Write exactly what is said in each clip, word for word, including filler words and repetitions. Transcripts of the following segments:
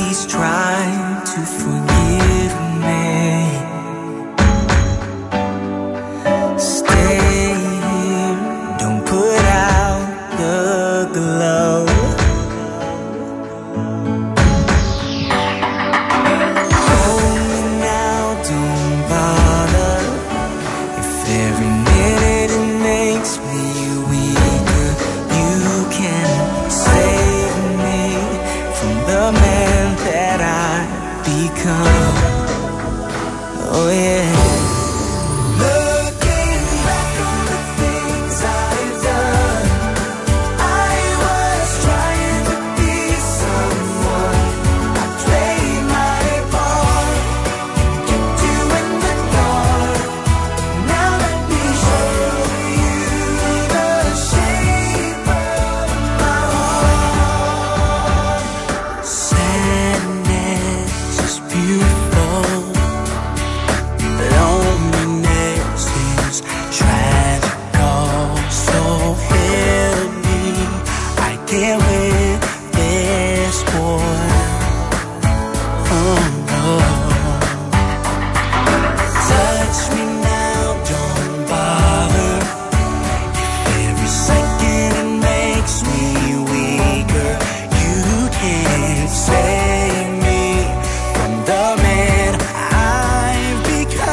please try to forgive me. Stay here, don't put out the glow. Hold me now, don't bother. If every minute it makes me weaker, you can save me from the man that I become. Oh yeah. Looking back on the things I've done, I was trying to be someone. I played my part, kept you in the dark. Now let me show you the shape of my heart. Sadness is beautiful. Loneliness is tragical. So help me, I get with this boy. Oh, oh. Touch me now, don't bother. If every second it makes me weaker, you can't save me from the man I've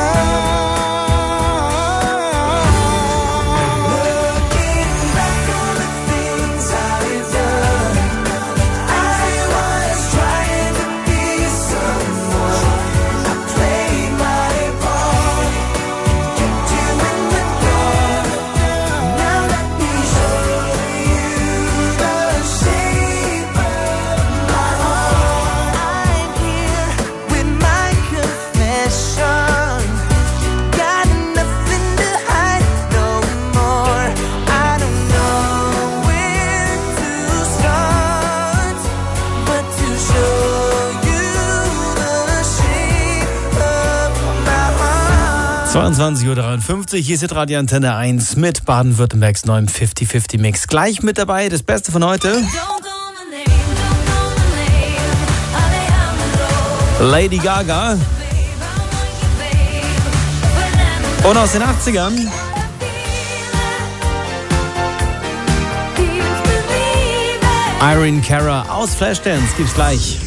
become. Looking back on the things I've done, I was trying to be someone. I played my part, kept you in the dark. Now let me show you the shape of my heart. I'm here with my confession. Got nothing to hide no more. I don't know where to start, but to show you the shape of my heart. zweiundzwanzig Uhr dreiundfünfzig, hier ist Radio Antenne eins mit Baden-Württembergs neuem fünfzig fünfzig Mix. Gleich mit dabei das Beste von heute. Don't call my name, don't call my name. Alejandro, Lady Gaga. babe, I want you, babe. Und aus den achtzigern Irene Cara aus Flashdance gibt's gleich.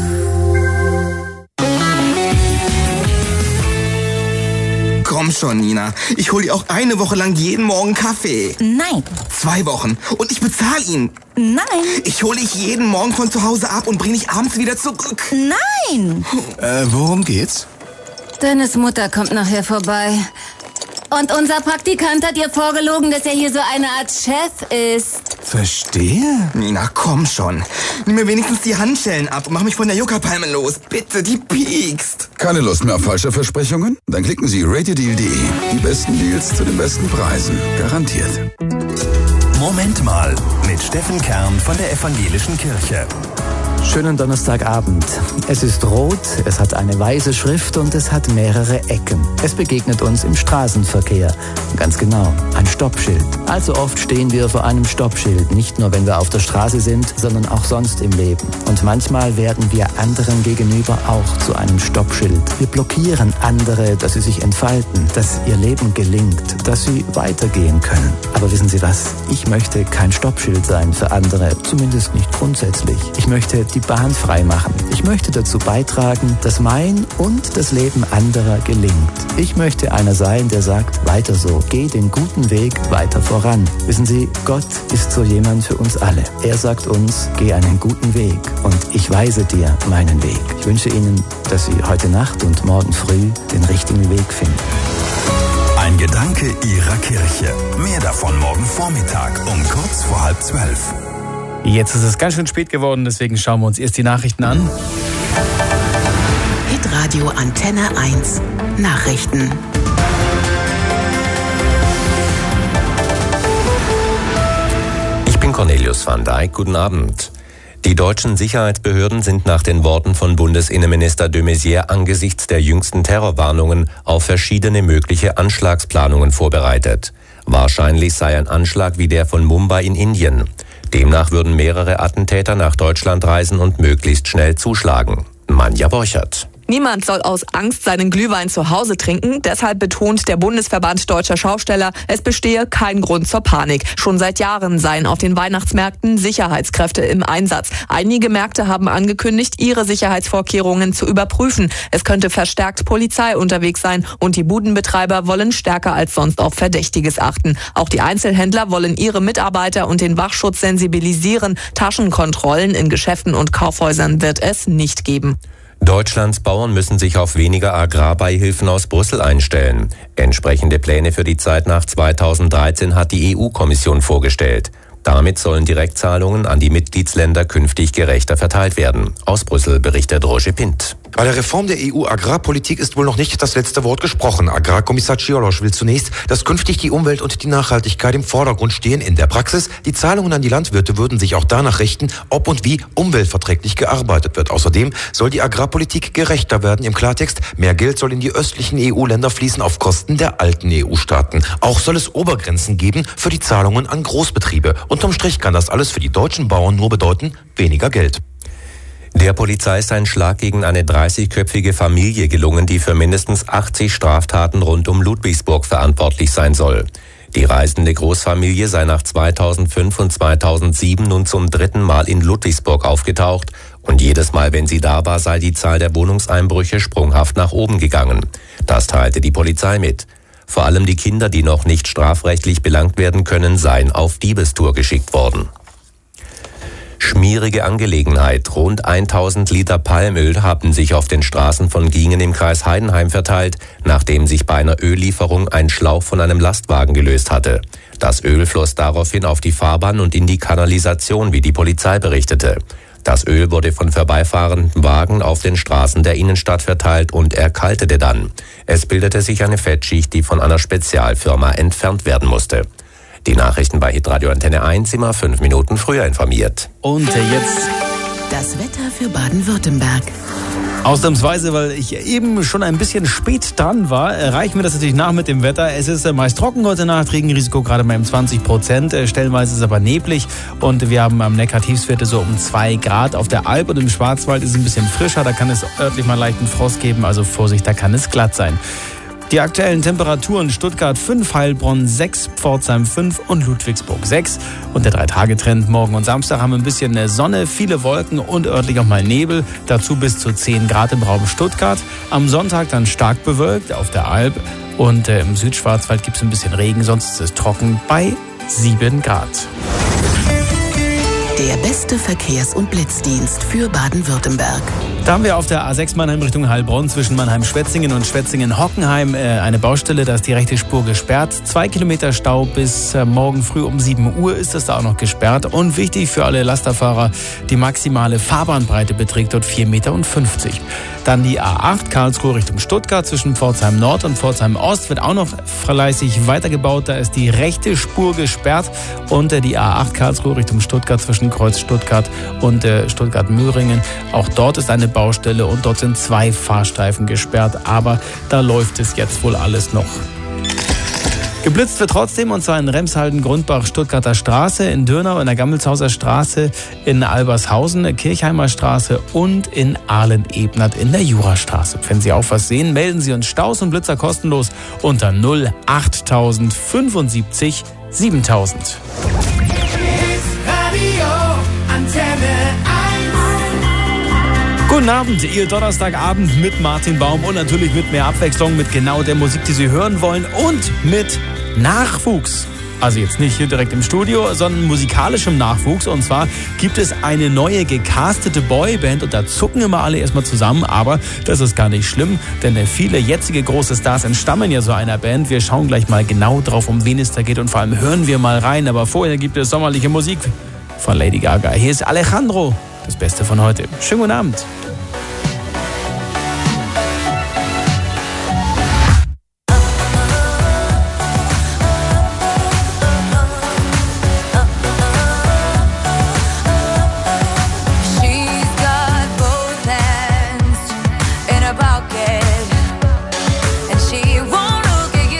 Komm schon, Nina. Ich hol dir auch eine Woche lang jeden Morgen Kaffee. Nein, Zwei Wochen. Und ich bezahle ihn. nein, Ich hole dich jeden Morgen von zu Hause ab und bring dich abends wieder zurück. nein. Äh, worum geht's? Dennis Mutter kommt nachher vorbei. Und unser Praktikant hat ihr vorgelogen, dass er hier so eine Art Chef ist. Verstehe. Nina, komm schon. Nimm mir wenigstens die Handschellen ab und mach mich von der Yucca-Palme los. Bitte, die piekst. Keine Lust mehr auf falsche Versprechungen? Dann klicken Sie radiodeal punkt de. Die besten Deals zu den besten Preisen. Garantiert. Moment mal mit Steffen Kern von der Evangelischen Kirche. Schönen Donnerstagabend. Es ist rot, es hat eine weiße Schrift und es hat mehrere Ecken. Es begegnet uns im Straßenverkehr. Ganz genau, ein Stoppschild. Allzu oft stehen wir vor einem Stoppschild, nicht nur wenn wir auf der Straße sind, sondern auch sonst im Leben. Und manchmal werden wir anderen gegenüber auch zu einem Stoppschild. Wir blockieren andere, dass sie sich entfalten, dass ihr Leben gelingt, dass sie weitergehen können. Aber wissen Sie was? Ich möchte kein Stoppschild sein für andere, zumindest nicht grundsätzlich. Ich möchte die Bahn frei machen. Ich möchte dazu beitragen, dass mein und das Leben anderer gelingt. Ich möchte einer sein, der sagt, weiter so, geh den guten Weg weiter voran. Wissen Sie, Gott ist so jemand für uns alle. Er sagt uns, geh einen guten Weg und ich weise dir meinen Weg. Ich wünsche Ihnen, dass Sie heute Nacht und morgen früh den richtigen Weg finden. Ein Gedanke Ihrer Kirche. Mehr davon morgen Vormittag um kurz vor halb zwölf. Jetzt ist es ganz schön spät geworden, deswegen schauen wir uns erst die Nachrichten an. Hitradio Antenne eins Nachrichten. Ich bin Cornelius van Dijk. Guten Abend. Die deutschen Sicherheitsbehörden sind nach den Worten von Bundesinnenminister de Maizière angesichts der jüngsten Terrorwarnungen auf verschiedene mögliche Anschlagsplanungen vorbereitet. Wahrscheinlich sei ein Anschlag wie der von Mumbai in Indien. Demnach würden mehrere Attentäter nach Deutschland reisen und möglichst schnell zuschlagen. Manja Borchert. Niemand soll aus Angst seinen Glühwein zu Hause trinken. Deshalb betont der Bundesverband Deutscher Schausteller, es bestehe kein Grund zur Panik. Schon seit Jahren seien auf den Weihnachtsmärkten Sicherheitskräfte im Einsatz. Einige Märkte haben angekündigt, ihre Sicherheitsvorkehrungen zu überprüfen. Es könnte verstärkt Polizei unterwegs sein und die Budenbetreiber wollen stärker als sonst auf Verdächtiges achten. Auch die Einzelhändler wollen ihre Mitarbeiter und den Wachschutz sensibilisieren. Taschenkontrollen in Geschäften und Kaufhäusern wird es nicht geben. Deutschlands Bauern müssen sich auf weniger Agrarbeihilfen aus Brüssel einstellen. Entsprechende Pläne für die Zeit nach zweitausenddreizehn hat die E U-Kommission vorgestellt. Damit sollen Direktzahlungen an die Mitgliedsländer künftig gerechter verteilt werden. Aus Brüssel berichtet Roger Pint. Bei der Reform der E U-Agrarpolitik ist wohl noch nicht das letzte Wort gesprochen. Agrarkommissar Cioloş will zunächst, dass künftig die Umwelt und die Nachhaltigkeit im Vordergrund stehen. In der Praxis, die Zahlungen an die Landwirte würden sich auch danach richten, ob und wie umweltverträglich gearbeitet wird. Außerdem soll die Agrarpolitik gerechter werden. Im Klartext, mehr Geld soll in die östlichen E U-Länder fließen auf Kosten der alten E U-Staaten. Auch soll es Obergrenzen geben für die Zahlungen an Großbetriebe. Unterm Strich kann das alles für die deutschen Bauern nur bedeuten, weniger Geld. Der Polizei ist ein Schlag gegen eine dreißigköpfige Familie gelungen, die für mindestens achtzig Straftaten rund um Ludwigsburg verantwortlich sein soll. Die reisende Großfamilie sei nach zweitausendfünf und zweitausendsieben nun zum dritten Mal in Ludwigsburg aufgetaucht und jedes Mal, wenn sie da war, sei die Zahl der Wohnungseinbrüche sprunghaft nach oben gegangen. Das teilte die Polizei mit. Vor allem die Kinder, die noch nicht strafrechtlich belangt werden können, seien auf Diebestour geschickt worden. Schmierige Angelegenheit. Rund tausend Liter Palmöl haben sich auf den Straßen von Giengen im Kreis Heidenheim verteilt, nachdem sich bei einer Öllieferung ein Schlauch von einem Lastwagen gelöst hatte. Das Öl floss daraufhin auf die Fahrbahn und in die Kanalisation, wie die Polizei berichtete. Das Öl wurde von vorbeifahrenden Wagen auf den Straßen der Innenstadt verteilt und erkaltete dann. Es bildete sich eine Fettschicht, die von einer Spezialfirma entfernt werden musste. Die Nachrichten bei Hitradio Antenne eins, immer fünf Minuten früher informiert. Und jetzt das Wetter für Baden-Württemberg. Ausnahmsweise, weil ich eben schon ein bisschen spät dran war, reichen wir das natürlich nach mit dem Wetter. Es ist meist trocken heute Nacht, Regenrisiko gerade mal um zwanzig Prozent. Stellenweise ist es aber neblig und wir haben am Neckar Tiefswerte so um zwei Grad. Auf der Alp und im Schwarzwald ist es ein bisschen frischer, da kann es örtlich mal leichten Frost geben, also Vorsicht, da kann es glatt sein. Die aktuellen Temperaturen: Stuttgart fünf, Heilbronn sechs, Pforzheim fünf und Ludwigsburg sechs. Und der Drei-Tage-Trend: Morgen und Samstag haben wir ein bisschen Sonne, viele Wolken und örtlich auch mal Nebel. Dazu bis zu zehn Grad im Raum Stuttgart. Am Sonntag dann stark bewölkt auf der Alp und äh, im Südschwarzwald gibt es ein bisschen Regen, sonst ist es trocken bei sieben Grad. Der beste Verkehrs- und Blitzdienst für Baden-Württemberg. Da haben wir auf der A sechs Mannheim Richtung Heilbronn zwischen Mannheim-Schwetzingen und Schwetzingen-Hockenheim äh, eine Baustelle, da ist die rechte Spur gesperrt. Zwei Kilometer Stau bis äh, morgen früh um sieben Uhr ist das da auch noch gesperrt. Und wichtig für alle Lasterfahrer, die maximale Fahrbahnbreite beträgt dort vier Komma fünfzig Meter. Dann die A acht Karlsruhe Richtung Stuttgart zwischen Pforzheim Nord und Pforzheim Ost wird auch noch fleißig weitergebaut. Da ist die rechte Spur gesperrt und äh, die A acht Karlsruhe Richtung Stuttgart zwischen Kreuz Stuttgart und äh, Stuttgart-Möhringen. Auch dort ist eine Baustelle und dort sind zwei Fahrstreifen gesperrt, aber da läuft es jetzt wohl alles noch. Geblitzt wird trotzdem, und zwar in Remshalden, Grundbach, Stuttgarter Straße, in Dürnau, in der Gammelshauser Straße, in Albershausen, Kirchheimer Straße und in Ahlen-Ebnert in der Jurastraße. Wenn Sie auch was sehen, melden Sie uns Staus und Blitzer kostenlos unter null achttausend fünfundsiebzig siebentausend. Guten Abend, Ihr Donnerstagabend mit Martin Baum und natürlich mit mehr Abwechslung, mit genau der Musik, die Sie hören wollen und mit Nachwuchs. Also jetzt nicht hier direkt im Studio, sondern musikalischem Nachwuchs. Und zwar gibt es eine neue gecastete Boyband und da zucken immer alle erstmal zusammen. Aber das ist gar nicht schlimm, denn viele jetzige große Stars entstammen ja so einer Band. Wir schauen gleich mal genau drauf, um wen es da geht und vor allem hören wir mal rein. Aber vorher gibt es sommerliche Musik von Lady Gaga. Hier ist Alejandro, das Beste von heute. Schönen guten Abend.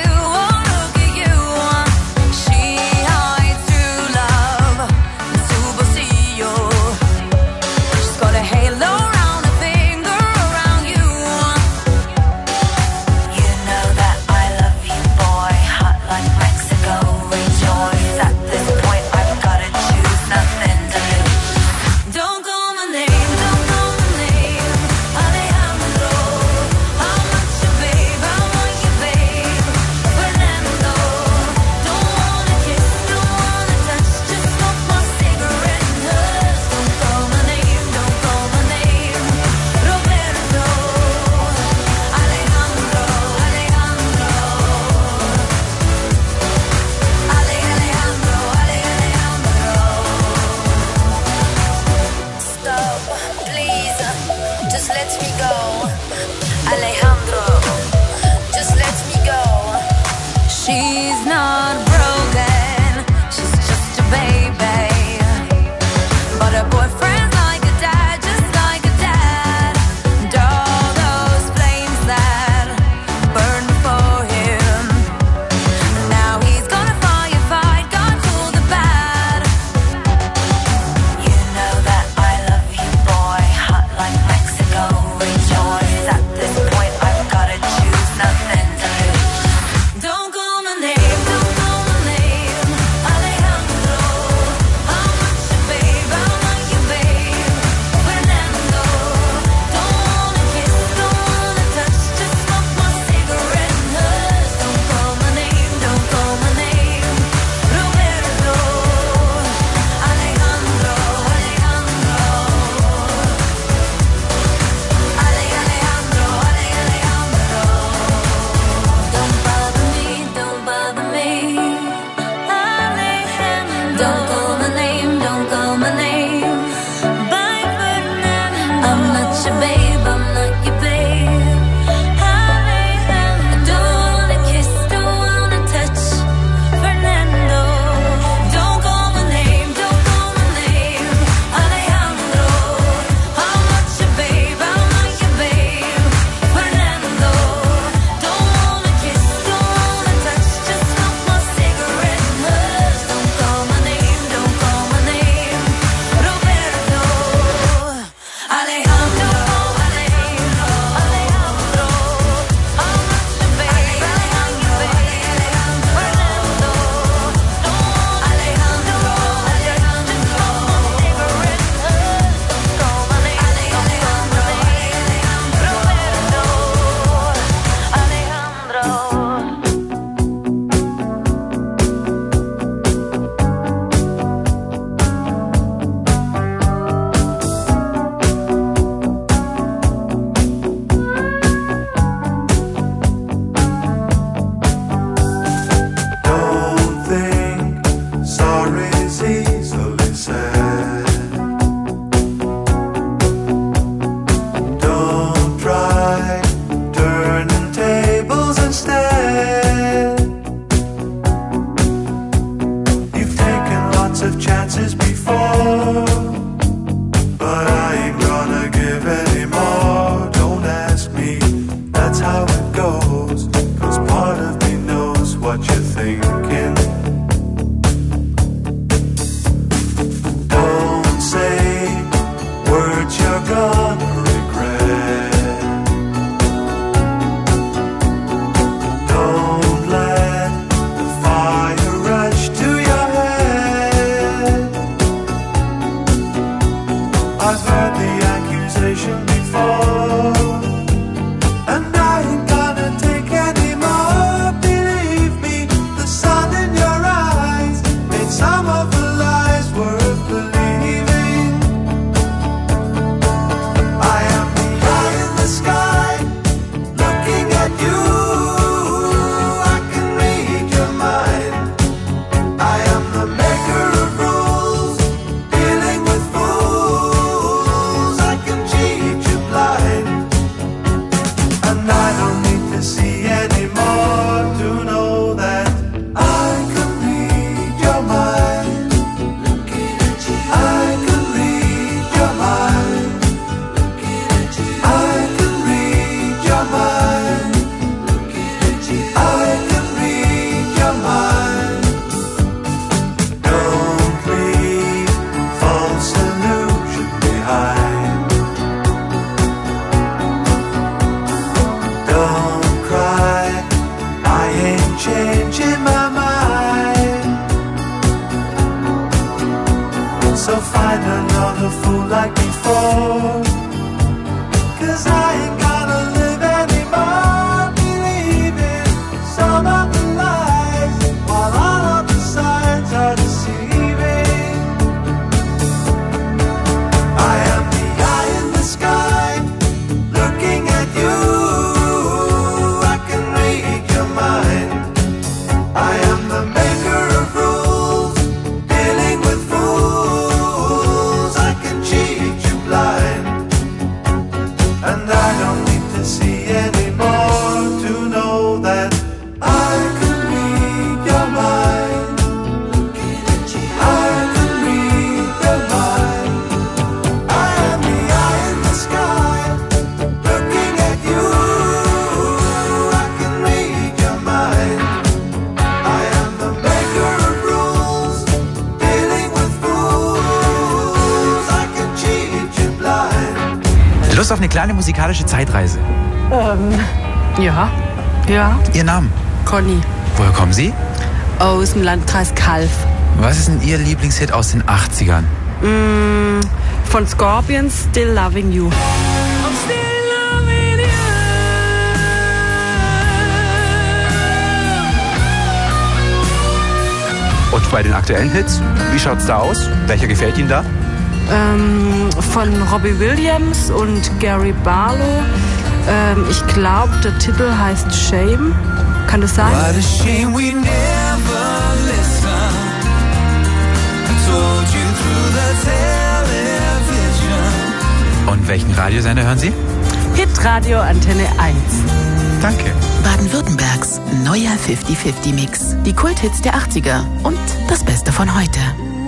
Super 'cause I ain't gotta live anymore believing some of the lies while all of the signs are deceiving. I am the eye in the sky looking at you. I can read your mind. I am the maker of rules, dealing with fools. I can cheat you blind, and I don't need to see anymore to know that I can read your mind. I can read your mind. I am the eye in the sky looking at you. I can read your mind. I am the maker of rules, dealing with fools. I can cheat you blind. Lust auf eine kleine musikalische Zeitreise? Ähm, ja. Ja. Ihr Name? Conny. Woher kommen Sie? Aus dem Landkreis Calw. Was ist denn Ihr Lieblingshit aus den achtzigern? Mm, von Scorpions, Still Loving You. Und bei den aktuellen Hits, wie schaut's da aus? Welcher gefällt Ihnen da? Ähm, von Robbie Williams und Gary Barlow. Ähm, ich glaube, der Titel heißt Shame. Kann das sein? What a shame we never listened. I told you through the television. Und welchen Radiosender hören Sie? Hitradio Antenne eins. Danke. Baden-Württembergs neuer fünfzig fünfzig Mix. Die Kulthits der achtziger und das Beste von heute.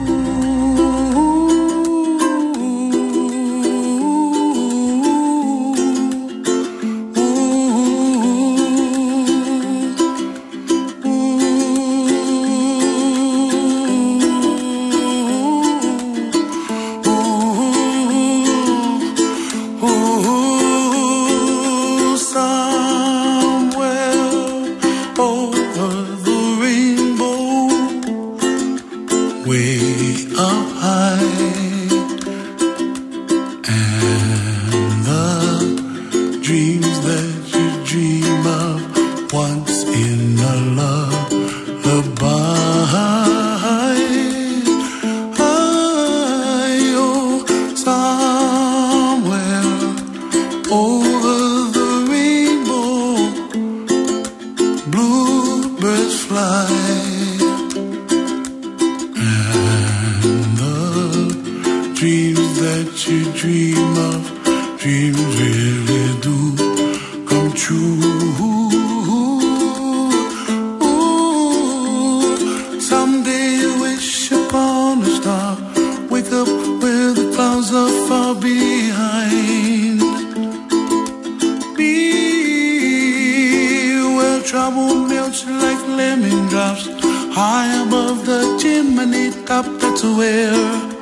Trouble melts like lemon drops high above the chimney top. That's where